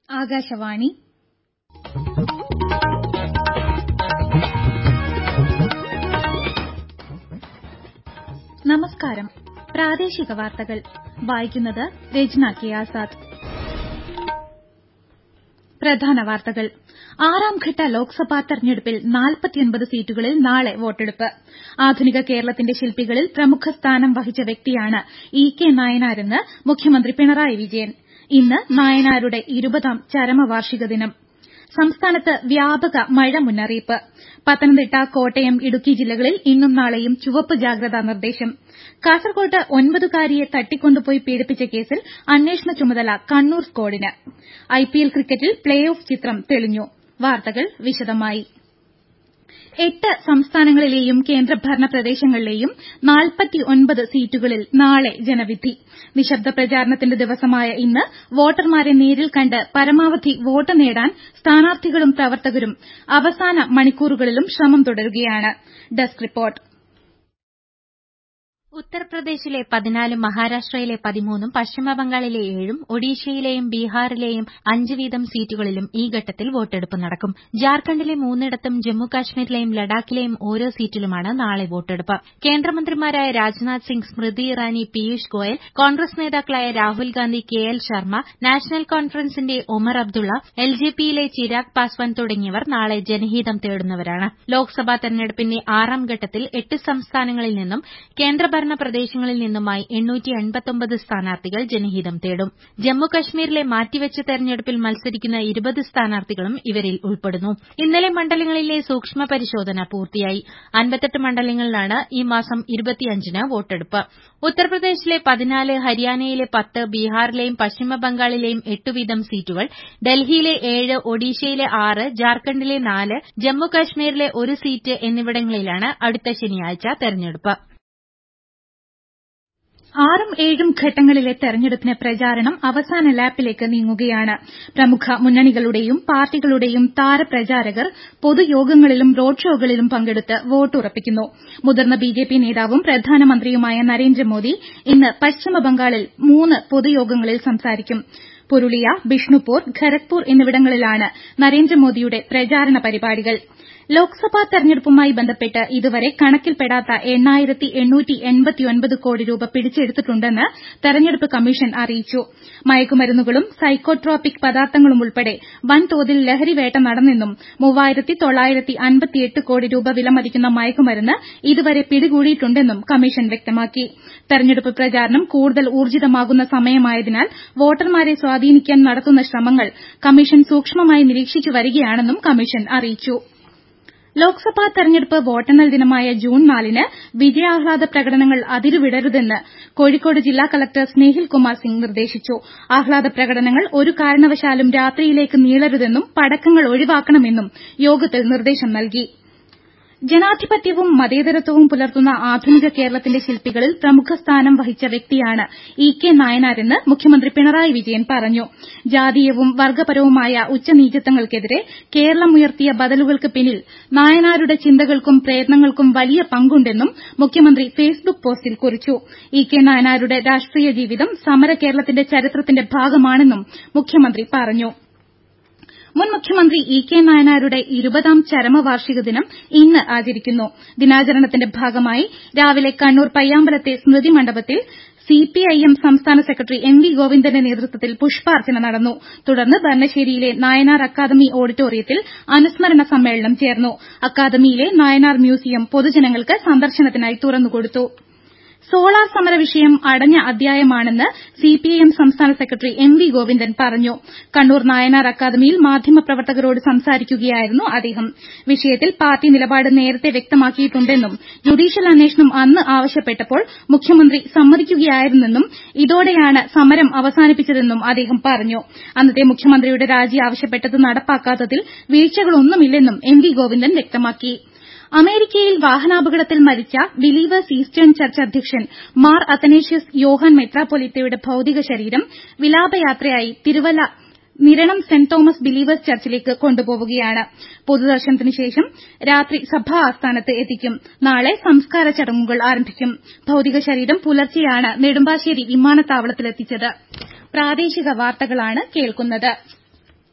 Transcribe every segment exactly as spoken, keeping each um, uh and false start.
ആകാശവാണി നമസ്കാരം. പ്രാദേശിക വാർത്തകൾ വായിക്കുന്നത് രജ്ന കെ ആസാദ്. പ്രധാന വാർത്തകൾ. ആറാംഘട്ട ലോക്സഭാ തെരഞ്ഞെടുപ്പിൽ നാൽപ്പത്തിയൊൻപത് സീറ്റുകളിൽ നാളെ വോട്ടെടുപ്പ്. ആധുനിക കേരളത്തിന്റെ ശില്പികളിൽ പ്രമുഖ സ്ഥാനം വഹിച്ച വ്യക്തിയാണ് ഇ കെ നായനാരെന്ന് മുഖ്യമന്ത്രി പിണറായി വിജയൻ. ഇന്ന് നായനാരുടെ ഇരുപതാം ചരമവാർഷിക ദിനം. സംസ്ഥാനത്ത് വ്യാപക മഴ മുന്നറിയിപ്പ്. പത്തനംതിട്ട, കോട്ടയം, ഇടുക്കി ജില്ലകളിൽ ഇന്നും നാളെയും ചുവപ്പ് ജാഗ്രതാ നിർദ്ദേശം. കാസർകോട്ട് ഒൻപതുകാരിയെ തട്ടിക്കൊണ്ടുപോയി പീഡിപ്പിച്ച കേസിൽ അന്വേഷണ ചുമതല കണ്ണൂർ സ്ക്വാഡിന്. ഐപിഎൽ ക്രിക്കറ്റിൽ പ്ലേ ഓഫ് ചിത്രം തെളിഞ്ഞു. വാർത്തകൾ വിശദമായി. എട്ട് സംസ്ഥാനങ്ങളിലെയും കേന്ദ്രഭരണ പ്രദേശങ്ങളിലെയും നാൽപ്പത്തിയൊൻപത് സീറ്റുകളിൽ നാളെ ജനവിധി. നിശബ്ദ പ്രചാരണത്തിന്റെ ദിവസമായ ഇന്ന് വോട്ടർമാരെ നേരിൽ കണ്ട് പരമാവധി വോട്ട് നേടാൻ സ്ഥാനാർത്ഥികളും പ്രവർത്തകരും അവസാന മണിക്കൂറുകളിലും ശ്രമം തുടരുകയാണ്. Desk report. ഉത്തർപ്രദേശിലെ പതിനാലും മഹാരാഷ്ട്രയിലെ പതിമൂന്നും പശ്ചിമബംഗാളിലെ ഏഴും ഒഡീഷയിലെയും ബീഹാറിലെയും അഞ്ച് വീതം സീറ്റുകളിലും ഈ ഘട്ടത്തിൽ വോട്ടെടുപ്പ് നടക്കും. ജാർഖണ്ഡിലെ മൂന്നിടത്തും ജമ്മുകാശ്മീരിലെയും ലഡാക്കിലെയും ഓരോ സീറ്റിലുമാണ് നാളെ വോട്ടെടുപ്പ്. കേന്ദ്രമന്ത്രിമാരായ രാജ്നാഥ് സിംഗ്, സ്മൃതി ഇറാനി, പീയൂഷ് ഗോയൽ, കോൺഗ്രസ് നേതാക്കളായ Rahul Gandhi, K L Sharma, national കോൺഫറൻസിന്റെ ഒമർ അബ്ദുള്ള, എൽ ജെ പിയിലെ ചിരാഗ് പാസ്വാൻ തുടങ്ങിയവർ നാളെ ജനഹിതം തേടുന്നവരാണ്. ലോക്സഭാ തെരഞ്ഞെടുപ്പിന്റെ ആറാം ഘട്ടത്തിൽ എട്ട് സംസ്ഥാനങ്ങളിൽ നിന്നും കേന്ദ്രഭരണ പ്രദേശങ്ങളിൽ നിന്നുമായി എണ്ണൂറ്റി എൺപത്തൊമ്പത് സ്ഥാനാർത്ഥികൾ ജനഹിതം തേടും. ജമ്മുകശ്മീരിലെ മാറ്റിവെച്ച തെരഞ്ഞെടുപ്പിൽ മത്സരിക്കുന്ന ഇരുപത് സ്ഥാനാർത്ഥികളും ഇവരിൽ ഉൾപ്പെടുന്നു. ഇന്നലെ മണ്ഡലങ്ങളിലെ സൂക്ഷ്മ പരിശോധന പൂർത്തിയായി. അൻപത്തെട്ട് മണ്ഡലങ്ങളിലാണ് ഈ മാസം ഇരുപത്തിയഞ്ചിന് വോട്ടെടുപ്പ്. ഉത്തർപ്രദേശിലെ പതിനാല്, ഹരിയാനയിലെ പത്ത്, ബീഹാറിലെയും പശ്ചിമബംഗാളിലെയും എട്ട് വീതം സീറ്റുകൾ, ഡൽഹിയിലെ ഏഴ്, ഒഡീഷയിലെ ആറ്, ജാർഖണ്ഡിലെ നാല്, ജമ്മുകശ്മീരിലെ ഒരു സീറ്റ് എന്നിവിടങ്ങളിലാണ് അടുത്ത ശനിയാഴ്ച തെരഞ്ഞെടുപ്പ്. ആറും ഏഴും ഘട്ടങ്ങളിലെ തെരഞ്ഞെടുപ്പിന് പ്രചാരണം അവസാന ലാപ്പിലേക്ക് നീങ്ങുകയാണ്. പ്രമുഖ മുന്നണികളുടെയും പാർട്ടികളുടെയും താരപ്രചാരകർ പൊതുയോഗങ്ങളിലും റോഡ് ഷോകളിലും പങ്കെടുത്ത് വോട്ടുറപ്പിക്കുന്നു. മുതിർന്ന ബിജെപി നേതാവും പ്രധാനമന്ത്രിയുമായ നരേന്ദ്രമോദി ഇന്ന് പശ്ചിമബംഗാളിൽ മൂന്ന് പൊതുയോഗങ്ങളിൽ സംസാരിക്കും. പുരുളിയ, ബിഷ്ണുപൂർ, ഖരഗ്പൂർ എന്നിവിടങ്ങളിലാണ് നരേന്ദ്രമോദിയുടെ പ്രചാരണ പരിപാടികൾ. ലോക്സഭാ തെരഞ്ഞെടുപ്പുമായി ബന്ധപ്പെട്ട് ഇതുവരെ കണക്കിൽപ്പെടാത്ത എണ്ണായിരത്തി എണ്ണൂറ്റി എൺപത്തിയൊൻപത് കോടി രൂപ പിടിച്ചെടുത്തിട്ടുണ്ടെന്ന് തെരഞ്ഞെടുപ്പ് കമ്മീഷൻ അറിയിച്ചു. മയക്കുമരുന്നുകളും സൈക്കോട്രോപിക് പദാർത്ഥങ്ങളും ഉൾപ്പെടെ വൻതോതിൽ ലഹരിവേട്ട നടന്നെന്നും മൂവായിരത്തി തൊള്ളായിരത്തി അൻപത്തിയെട്ട് കോടി രൂപ വിലമതിക്കുന്ന മയക്കുമരുന്ന് ഇതുവരെ പിടികൂടിയിട്ടുണ്ടെന്നും കമ്മീഷൻ വ്യക്തമാക്കി. തെരഞ്ഞെടുപ്പ് പ്രചാരണം കൂടുതൽ ഊർജിതമാകുന്ന സമയമായതിനാൽ വോട്ടർമാരെ സ്വാധീനിക്കാൻ നടത്തുന്ന ശ്രമങ്ങൾ കമ്മീഷൻ സൂക്ഷ്മമായി നിരീക്ഷിച്ചു വരികയാണെന്നും കമ്മീഷൻ അറിയിച്ചു. ലോക്സഭാ തെരഞ്ഞെടുപ്പ് വോട്ടെണ്ണൽ ദിനമായ ജൂൺ നാലിന് വിജയാഹ്ലാദ പ്രകടനങ്ങൾ അതിരുവിടരുതെന്ന് കോഴിക്കോട് ജില്ലാ കലക്ടർ സ്നേഹിൽ കുമാർ സിംഗ് നിർദ്ദേശിച്ചു. ആഹ്ലാദ പ്രകടനങ്ങൾ ഒരു കാരണവശാലും രാത്രിയിലേക്ക് നീളരുതെന്നും പടക്കങ്ങൾ ഒഴിവാക്കണമെന്നും യോഗത്തിൽ നിർദ്ദേശം നൽകി. ജനാധിപത്യവും മതേതരത്വവും പുലർത്തുന്ന ആധുനിക കേരളത്തിന്റെ ശില്പികളിൽ പ്രമുഖ സ്ഥാനം വഹിച്ച വ്യക്തിയാണ് ഇ കെ നായനാരെന്ന് മുഖ്യമന്ത്രി പിണറായി വിജയൻ പറഞ്ഞു. ജാതീയവും വർഗ്ഗപരവുമായ ഉച്ചനീചത്വങ്ങൾക്കെതിരെ കേരളമുയർത്തിയ ബദലുകൾക്ക് പിന്നിൽ നായനാരുടെ ചിന്തകൾക്കും പ്രയത്നങ്ങൾക്കും വലിയ പങ്കുണ്ടെന്നും മുഖ്യമന്ത്രി ഫേസ്ബുക്ക് പോസ്റ്റിൽ കുറിച്ചു. ഇ കെ നായനാരുടെ രാഷ്ട്രീയ ജീവിതം സമര കേരളത്തിന്റെ ചരിത്രത്തിന്റെ ഭാഗമാണെന്നും മുഖ്യമന്ത്രി പറഞ്ഞു. മുൻ മുഖ്യമന്ത്രി ഇ കെ നായനാരുടെ ഇരുപതാം ചരമവാർഷിക ദിനം ഇന്ന് ആചരിക്കുന്നു. ദിനാചരണത്തിന്റെ ഭാഗമായി രാവിലെ കണ്ണൂർ പയ്യാമ്പലത്തെ സ്മൃതി മണ്ഡപത്തിൽ സിപിഐഎം സംസ്ഥാന സെക്രട്ടറി എം വി ഗോവിന്ദന്റെ നേതൃത്വത്തിൽ പുഷ്പാർച്ചന നടന്നു. തുടർന്ന് ബർണശ്ശേരിയിലെ നായനാർ അക്കാദമി ഓഡിറ്റോറിയത്തിൽ അനുസ്മരണ സമ്മേളനം ചേർന്നു. അക്കാദമിയിലെ നായനാർ മ്യൂസിയം പൊതുജനങ്ങൾക്ക് സന്ദർശനത്തിനായി തുറന്നുകൊടുത്തു. സോളാർ സമര വിഷയം അടഞ്ഞ അധ്യായമാണെന്ന് സിപിഐഎം സംസ്ഥാന സെക്രട്ടറി എം വി ഗോവിന്ദൻ പറഞ്ഞു. കണ്ണൂർ നായനാർ അക്കാദമിയിൽ മാധ്യമപ്രവർത്തകരോട് സംസാരിക്കുകയായിരുന്നു അദ്ദേഹം. വിഷയത്തിൽ പാർട്ടി നിലപാട് നേരത്തെ വ്യക്തമാക്കിയിട്ടുണ്ടെന്നും ജുഡീഷ്യൽ അന്വേഷണം അന്ന് ആവശ്യപ്പെട്ടപ്പോൾ മുഖ്യമന്ത്രി സമ്മതിക്കുകയായിരുന്നെന്നും ഇതോടെയാണ് സമരം അവസാനിപ്പിച്ചതെന്നും അദ്ദേഹം പറഞ്ഞു. അന്നത്തെ മുഖ്യമന്ത്രിയുടെ രാജി ആവശ്യപ്പെട്ടത് നടപ്പാക്കാത്തതിൽ വീഴ്ചകളൊന്നുമില്ലെന്നും എം വി ഗോവിന്ദൻ വ്യക്തമാക്കി. അമേരിക്കയിൽ വാഹനാപകടത്തിൽ മരിച്ച ബിലീവേഴ്സ് ഈസ്റ്റേൺ ചർച്ച് അധ്യക്ഷൻ മാർ അത്തനേഷ്യസ് യോഹാൻ മെത്രാപ്പൊലീത്തയുടെ ഭൌതിക ശരീരം വിലാപയാത്രയായി Thiruvalla Niranam Saint Thomas Believers ചർച്ചിലേക്ക് കൊണ്ടുപോവുകയാണ്. പൊതുദർശനത്തിനുശേഷം രാത്രി സഭാ ആസ്ഥാനത്ത് എത്തിക്കും. നാളെ സംസ്കാര ചടങ്ങുകൾ ആരംഭിക്കും. ഭൌതിക ശരീരം പുലർച്ചെയാണ് നെടുമ്പാശ്ശേരി വിമാനത്താവളത്തിലെത്തിച്ചത്. പ്രാദേശിക വാർത്തകളാണ് കേൾക്കുന്നത്.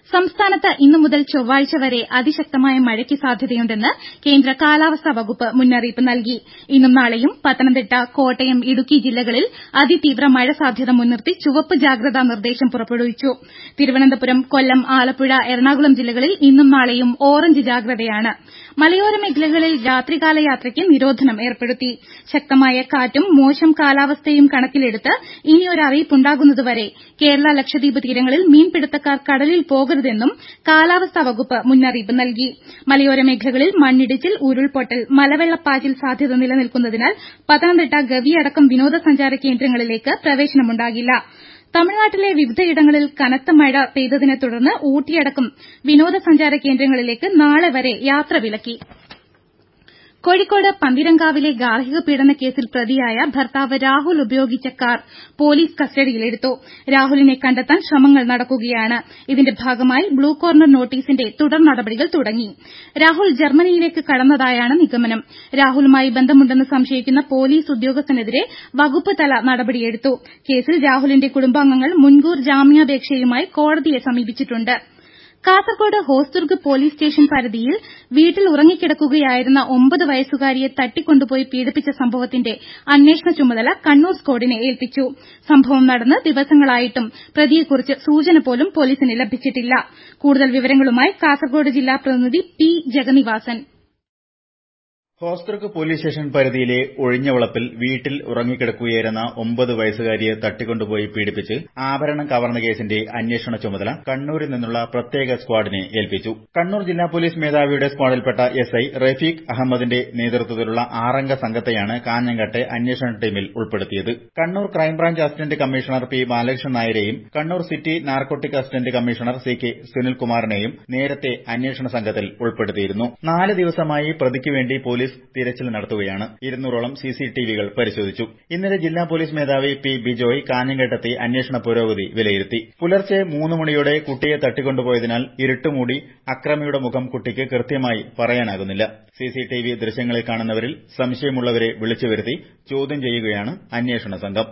സംസ്ഥാനത്ത് ഇന്നു മുതൽ ചൊവ്വാഴ്ച വരെ അതിശക്തമായ മഴയ്ക്ക് സാധ്യതയുണ്ടെന്ന് കേന്ദ്ര കാലാവസ്ഥാ വകുപ്പ് മുന്നറിയിപ്പ് നൽകി. ഇന്നും നാളെയും പത്തനംതിട്ട, കോട്ടയം, ഇടുക്കി ജില്ലകളിൽ അതിതീവ്ര മഴ സാധ്യത മുൻനിർത്തി ചുവപ്പ് ജാഗ്രതാ നിർദ്ദേശം പുറപ്പെടുവിച്ചു. തിരുവനന്തപുരം, കൊല്ലം, ആലപ്പുഴ, എറണാകുളം ജില്ലകളിൽ ഇന്നും നാളെയും ഓറഞ്ച് ജാഗ്രതയാണ്. മലയോര മേഖലകളിൽ രാത്രികാല യാത്രയ്ക്ക് നിരോധനം ഏർപ്പെടുത്തി. ശക്തമായ കാറ്റും മോശം കാലാവസ്ഥയും കണക്കിലെടുത്ത് ഇനിയൊരറിയിപ്പുണ്ടാകുന്നതുവരെ കേരള, ലക്ഷദ്വീപ് തീരങ്ങളിൽ മീൻപിടുത്തക്കാർ കടലിൽ പോകരുതെന്നും കാലാവസ്ഥാ വകുപ്പ് മുന്നറിയിപ്പ് നൽകി. മലയോര മേഖലകളിൽ മണ്ണിടിച്ചിൽ, ഉരുൾപൊട്ടൽ, മലവെള്ളപ്പാച്ചിൽ സാധ്യത നിലനിൽക്കുന്നതിനാൽ പത്തനംതിട്ട, ഗവി അടക്കം വിനോദസഞ്ചാര കേന്ദ്രങ്ങളിലേക്ക് പ്രവേശനമുണ്ടാകില്ല. തമിഴ്നാട്ടിലെ വിവിധയിടങ്ങളിൽ കനത്ത മഴ പെയ്തതിനെ തുടർന്ന് ഊട്ടിയടക്കം വിനോദസഞ്ചാര കേന്ദ്രങ്ങളിലേക്ക് നാളെ വരെ യാത്ര വിലക്കി. കോഴിക്കോട് പന്തീരങ്കാവിലെ ഗാർഹിക പീഡന കേസിൽ പ്രതിയായ ഭർത്താവ് രാഹുൽ ഉപയോഗിച്ച കാർ പോലീസ് കസ്റ്റഡിയിലെടുത്തു. രാഹുലിനെ കണ്ടെത്താൻ ശ്രമങ്ങൾ നടക്കുകയാണ്. ഇതിന്റെ ഭാഗമായി ബ്ലൂ കോർണർ നോട്ടീസിന്റെ തുടർ നടപടികൾ തുടങ്ങി. രാഹുൽ ജർമ്മനിയിലേക്ക് കടന്നതായാണ് നിഗമനം. രാഹുലുമായി ബന്ധമുണ്ടെന്ന് സംശയിക്കുന്ന പോലീസ് ഉദ്യോഗസ്ഥനെതിരെ വകുപ്പ് തല നടപടിയെടുത്തു. കേസിൽ രാഹുലിന്റെ കുടുംബാംഗങ്ങൾ മുൻകൂർ ജാമ്യാപേക്ഷയുമായി കോടതിയെ സമീപിച്ചിട്ടുണ്ട്. കാസർകോട് ഹോസ്ദുർഗ് പോലീസ് സ്റ്റേഷൻ പരിധിയിൽ വീട്ടിൽ ഉറങ്ങിക്കിടക്കുകയായിരുന്ന ഒമ്പത് വയസ്സുകാരിയെ തട്ടിക്കൊണ്ടുപോയി പീഡിപ്പിച്ച സംഭവത്തിന്റെ അന്വേഷണ ചുമതല കണ്ണൂർ സ്ക്വാഡിനെ ഏൽപ്പിച്ചു. സംഭവം നടന്ന് ദിവസങ്ങളായിട്ടും പ്രതിയെക്കുറിച്ച് സൂചന പോലും പോലീസിന് ലഭിച്ചിട്ടില്ല. കൂടുതൽ വിവരങ്ങളുമായി കാസർകോട് ജില്ലാ പ്രതിനിധി P Jagannivasan. Hosdurg police station പരിധിയിലെ ഒഴിഞ്ഞവളപ്പിൽ വീട്ടിൽ ഉറങ്ങിക്കിടക്കുകയായിരുന്ന ഒമ്പത് വയസ്സുകാരിയെ തട്ടിക്കൊണ്ടുപോയി പീഡിപ്പിച്ച് ആഭരണം കവർന്ന കേസിന്റെ അന്വേഷണ ചുമതല കണ്ണൂരിൽ നിന്നുള്ള പ്രത്യേക സ്ക്വാഡിനെ ഏൽപ്പിച്ചു. കണ്ണൂർ ജില്ലാ പോലീസ് മേധാവിയുടെ സ്ക്വാഡിൽപ്പെട്ട എസ് ഐ റഫീഖ് അഹമ്മദിന്റെ നേതൃത്വത്തിലുള്ള ആറംഗ സംഘത്തെയാണ് കാഞ്ഞങ്ങാട്ടെ അന്വേഷണ ടീമിൽ ഉൾപ്പെടുത്തിയത്. Kannur crime branch assistant commissioner P Balakrishnan നായരെയും Kannur city narcotic assistant commissioner C K സുനിൽകുമാറിനെയും നേരത്തെ അന്വേഷണ സംഘത്തിൽ ഉൾപ്പെടുത്തിയിരുന്നു. നാല് ദിവസമായി പ്രതിക്ക് വേണ്ടി പോലീസ് തിരച്ചിൽ നടത്തുകയാണ്. ഇരുന്നൂറോളം സിസിടിവികൾ പരിശോധിച്ചു. ഇന്നലെ ജില്ലാ പോലീസ് മേധാവി പി ബിജോയ് കാഞ്ഞങ്ങാട്ടെത്തി അന്വേഷണ പുരോഗതി വിലയിരുത്തി. പുലർച്ചെ മൂന്ന് മണിയോടെ കുട്ടിയെ തട്ടിക്കൊണ്ടുപോയതിനാൽ ഇരുട്ടുമൂടി അക്രമിയുടെ മുഖം കുട്ടിക്ക് കൃത്യമായി പറയാനാകുന്നില്ല. സിസിടിവി ദൃശ്യങ്ങളിൽ കാണുന്നവരിൽ സംശയമുള്ളവരെ വിളിച്ചുവരുത്തി ചോദ്യം ചെയ്യുകയാണ് അന്വേഷണ സംഘം.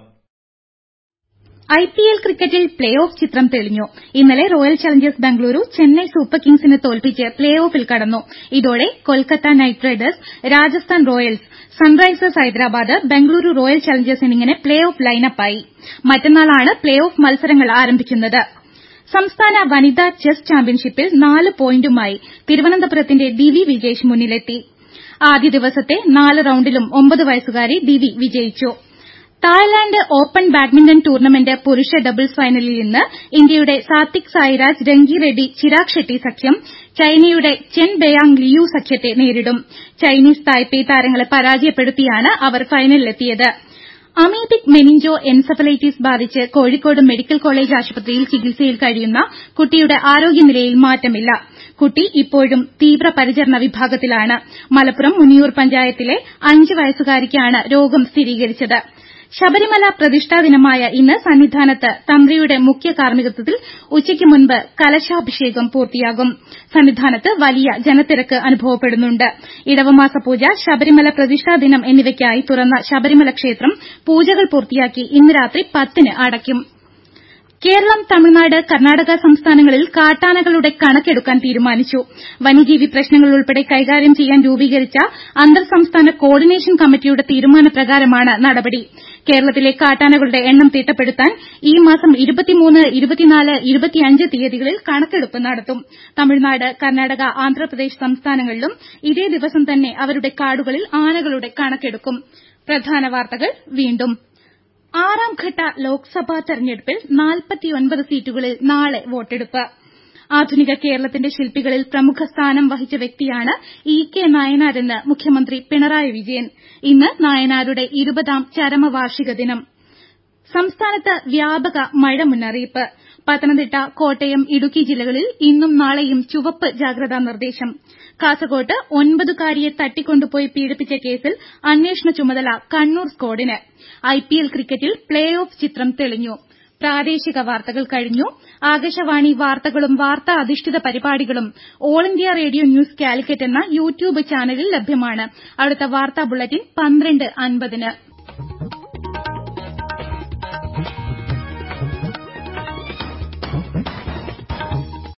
ഐപിഎൽ ക്രിക്കറ്റിൽ പ്ലേ ഓഫ് ചിത്രം തെളിഞ്ഞു. ഇന്നലെ Royal Challengers Bengaluru Chennai Super കിങ്സിനെ തോൽപ്പിച്ച് പ്ലേ ഓഫിൽ കടന്നു. ഇതോടെ Kolkata Knight Riders, Rajasthan Royals, Sunrisers Hyderabad, Bengaluru Royal Challengers എന്നിങ്ങനെ പ്ലേ ഓഫ് ലൈനപ്പായി. മറ്റന്നാളാണ് പ്ലേ ഓഫ് മത്സരങ്ങൾ ആരംഭിക്കുന്നത്. സംസ്ഥാന വനിതാ ചെസ് ചാമ്പ്യൻഷിപ്പിൽ നാല് പോയിന്റുമായി തിരുവനന്തപുരത്തിന്റെ ദിവി വിജേഷ് മുന്നിലെത്തി. ആദ്യ ദിവസത്തെ നാല് റൌണ്ടിലും ഒമ്പത് വയസ്സുകാരി ദിവി വിജയിച്ചു. തായ്ലാന്റ് ഓപ്പൺ ബാഡ്മിന്റൺ ടൂർണമെന്റ് പുരുഷ ഡബിൾസ് ഫൈനലിൽ ഇന്ന് ഇന്ത്യയുടെ സാത്വിക് സായിരാജ്, രംഗി റെഡ്ഡി, ചിരാഗ് ഷെട്ടി സഖ്യം ചൈനയുടെ ചെൻ ബെയാങ് ലിയു സഖ്യത്തെ നേരിടും. ചൈനീസ് തായ്പേയ് താരങ്ങളെ പരാജയപ്പെടുത്തിയാണ് അവർ ഫൈനലിലെത്തിയത്. അമീബിക് മെനിഞ്ചോ എൻസെഫലൈറ്റിസ് ബാധിച്ച് കോഴിക്കോട് മെഡിക്കൽ കോളേജ് ആശുപത്രിയിൽ ചികിത്സയിൽ കഴിയുന്ന കുട്ടിയുടെ ആരോഗ്യനിലയിൽ മാറ്റമില്ല. കുട്ടി ഇപ്പോഴും തീവ്രപരിചരണ വിഭാഗത്തിലാണ്. മലപ്പുറം മുനിയൂർ പഞ്ചായത്തിലെ അഞ്ച് വയസ്സുകാരിക്കാണ് രോഗം സ്ഥിരീകരിച്ചത്. ശബരിമല പ്രതിഷ്ഠാ ദിനമായ ഇന്ന് സന്നിധാനത്ത് തന്ത്രിയുടെ മുഖ്യ കാർമ്മികത്വത്തിൽ ഉച്ചയ്ക്ക് മുൻപ് കലശാഭിഷേകം പൂർത്തിയാകും. സന്നിധാനത്ത് വലിയ ജനത്തിരക്ക് അനുഭവപ്പെടുന്നുണ്ട്. ഇടവമാസ പൂജ, ശബരിമല പ്രതിഷ്ഠാ ദിനം എന്നിവയ്ക്കായി തുറന്ന ശബരിമല ക്ഷേത്രം പൂജകൾ പൂർത്തിയാക്കി ഇന്ന് രാത്രി പത്തിന് അടയ്ക്കും. കേരളം, തമിഴ്നാട്, കർണാടക സംസ്ഥാനങ്ങളിൽ കാട്ടാനകളുടെ കണക്കെടുക്കാൻ തീരുമാനിച്ചു. വന്യജീവി പ്രശ്നങ്ങൾ ഉൾപ്പെടെ കൈകാര്യം ചെയ്യാൻ രൂപീകരിച്ച അന്തർ സംസ്ഥാന കോർഡിനേഷൻ കമ്മിറ്റിയുടെ തീരുമാനപ്രകാരമാണ് നടപടി. കേരളത്തിലെ കാട്ടാനകളുടെ എണ്ണം തിട്ടപ്പെടുത്താൻ ഈ മാസം ഇരുപത്തിമൂന്ന്, ഇരുപത്തിനാല്, ഇരുപത്തിയഞ്ച് തീയതികളിൽ കണക്കെടുപ്പ് നടത്തും. തമിഴ്നാട്, കർണാടക, ആന്ധ്രാപ്രദേശ് സംസ്ഥാനങ്ങളിലും ഇതേ ദിവസം തന്നെ അവരുടെ കാടുകളിൽ ആനകളുടെ കണക്കെടുക്കും. പ്രധാന വാർത്തകൾ വീണ്ടും. ആറാം ഘട്ട ലോക്സഭാ തെരഞ്ഞെടുപ്പിൽ നാൽപ്പത്തിയൊൻപത് സീറ്റുകളിൽ നാളെ വോട്ടെടുപ്പ്. ആധുനിക കേരളത്തിന്റെ ശില്പികളിൽ പ്രമുഖ സ്ഥാനം വഹിച്ച വ്യക്തിയാണ് ഇ കെ നായനാരെന്ന് മുഖ്യമന്ത്രി പിണറായി വിജയൻ. ഇന്ന് നായനാരുടെ ഇരുപതാം ചരമവാർഷിക ദിനം. സംസ്ഥാനത്ത് വ്യാപക മഴ മുന്നറിയിപ്പ്. പത്തനംതിട്ട, കോട്ടയം, ഇടുക്കി ജില്ലകളിൽ ഇന്നും നാളെയും ചുവപ്പ് ജാഗ്രതാ നിർദ്ദേശം. കാസർകോട്ട് ഒൻപതുകാരിയെ തട്ടിക്കൊണ്ടുപോയി പീഡിപ്പിച്ച കേസിൽ അന്വേഷണ ചുമതല കണ്ണൂർ സ്ക്വാഡിന്. ഐപിഎൽ ക്രിക്കറ്റിൽ പ്ലേ ഓഫ് ചിത്രം തെളിഞ്ഞു. പ്രാദേശിക വാർത്തകൾ കഴിഞ്ഞു. ആകാശവാണി വാർത്തകളും വാർത്താ അധിഷ്ഠിത പരിപാടികളും All India Radio news Calicut എന്ന യൂട്യൂബ് ചാനലിൽ ലഭ്യമാണ്. അടുത്ത വാർത്താ ബുള്ളറ്റിൻ പന്ത്രണ്ട് അൻപതിന്.